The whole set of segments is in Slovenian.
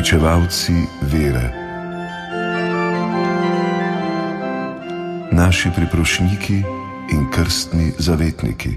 Uresničevalci vere, naši priprošniki in krstni zavetniki.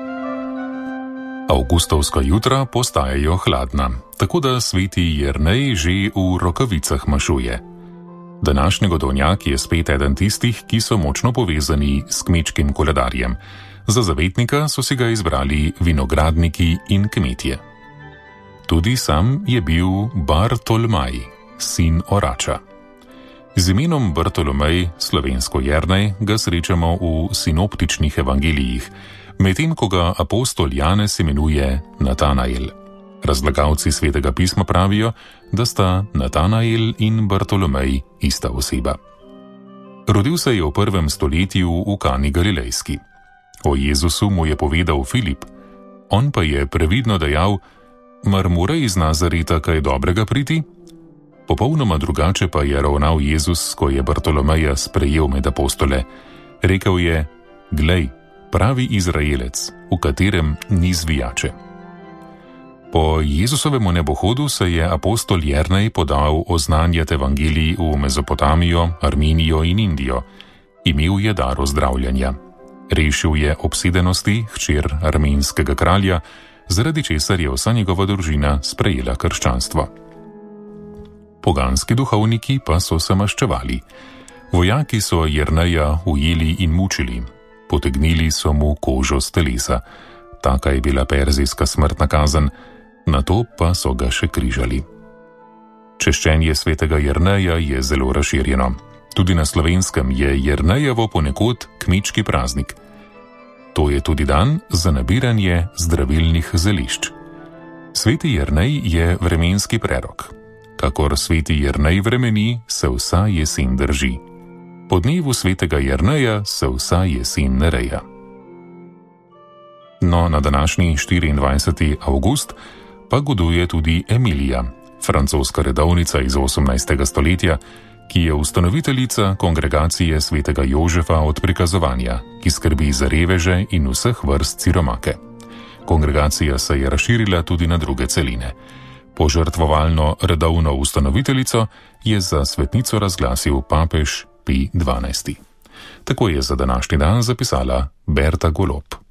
Avgustovska jutra postajajo hladna, tako da sveti Jernej že v rokavicah mašuje. Današnji godovnjak je spet eden tistih, ki so močno povezani s kmečkim koledarjem. Za zavetnika so si ga izbrali vinogradniki in kmetje. Tudi sam je bil Bartolomaj, sin orača. Z imenom Bartolomej, slovensko Jernej, ga srečamo v sinoptičnih evangelijih, medtem ko ga apostol Janez imenuje Natanael. Razlagalci Svetega pisma pravijo, da sta Natanael in Bartolomej ista oseba. Rodil se je v 1. stoletju v Kani Galilejski. O Jezusu mu je povedal Filip, on pa je previdno dejal: mar mora iz Nazareta kaj dobrega priti? Popolnoma drugače pa je ravnal Jezus, ko je Bartolomeja sprejel med apostole. Rekel je: glej, pravi Izraelec, v katerem ni zvijače. Po Jezusovemu nebohodu se je apostol Jernej podal oznanjati evangelij v Mezopotamijo, Armenijo in Indijo. Imel je dar ozdravljanja. Rešil je obsedenosti hčer armenskega kralja, zaradi česar je vsa njegova družina sprejela krščanstvo. Poganski duhovniki pa so se maščevali. Vojaki so Jerneja ujeli in mučili. Potegnili so mu kožo s telesa. Taka je bila perzijska smrtna kazen, nato pa so ga še križali. Češčenje svetega Jerneja je zelo razširjeno. Tudi na Slovenskem je Jernejevo ponekod kmečki praznik. To je tudi dan za nabiranje zdravilnih zelišč. Sveti Jernej je vremenski prerok. Kakor sveti Jernej vremeni, se vsa jesen drži. Po dnevu svetega Jerneja se vsa jesen nereja. No, na današnji 24. avgust pa goduje tudi Emilija, francoska redovnica iz 18. stoletja, ki je ustanoviteljica kongregacije svetega Jožefa od prikazovanja, ki skrbi za reveže in vseh vrst siromake. Kongregacija se je razširila tudi na druge celine. Požrtvovalno redovno ustanoviteljico je za svetnico razglasil papež Pij XII. Tako je za današnji dan zapisala Berta Golob.